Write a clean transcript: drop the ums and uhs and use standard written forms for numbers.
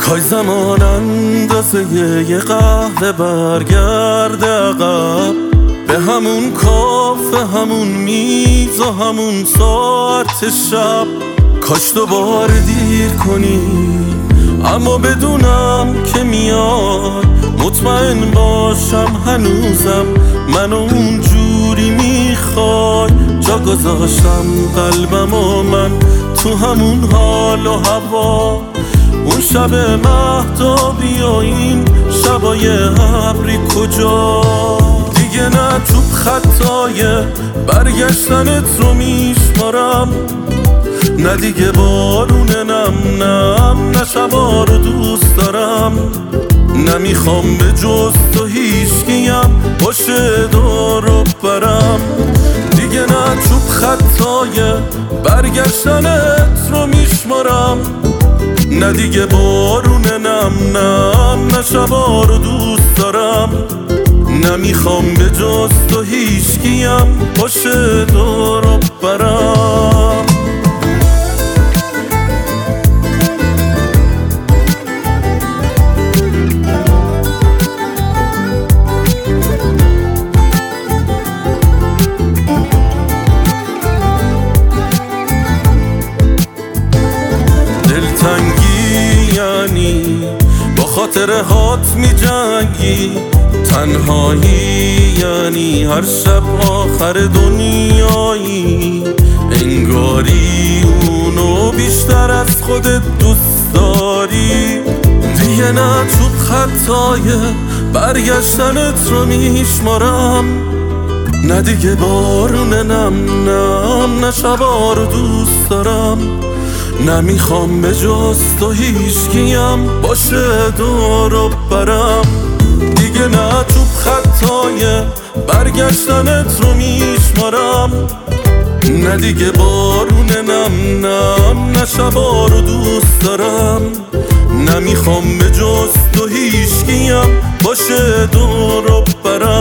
میخوای زمان اندازه یه قهوه برگرده عقب، به همون کافه، همون میز و همون ساعت شب. کاش دوباره دیر کنی اما بدونم که میاد، مطمئن باشم هنوزم منو اونجوری میخوای. جا گذاشتم قلبم و من تو همون حال و هوا، اون شب مهتابی و این شبای ابری کجا. دیگه نه تو خطای برگشتنت رو میشمارم، نه دیگه بارونه نه شبا رو دوست دارم. نمیخوام به جز تو هیچکیم باشه دور و برم. دیگه نه چوب خطای برگشتنت رو میشمارم، نه دیگه بارونه نه شبا رو دوست دارم. نمیخوام به جز تو هیچکیم باشه دور و برم. دلتنگی یعنی با خاطر هات می جنگی، تنهایی یعنی هر شب آخر دنیایی. انگاری اونو بیشتر از خودت دوست داری. دیگه نه چوب خطای برگشتنت رو میشمارم، نه دیگه بارونه نه شبا رو دوست دارم. نمیخوام به جز تو هیچکیم باشه دور و برم. دیگه نه چوب خطای برگشتنت رو میشمارم، نه دیگه بارونه نه شبا رو دوست دارم. نمیخوام به جز تو هیچکیم باشه دور و برم.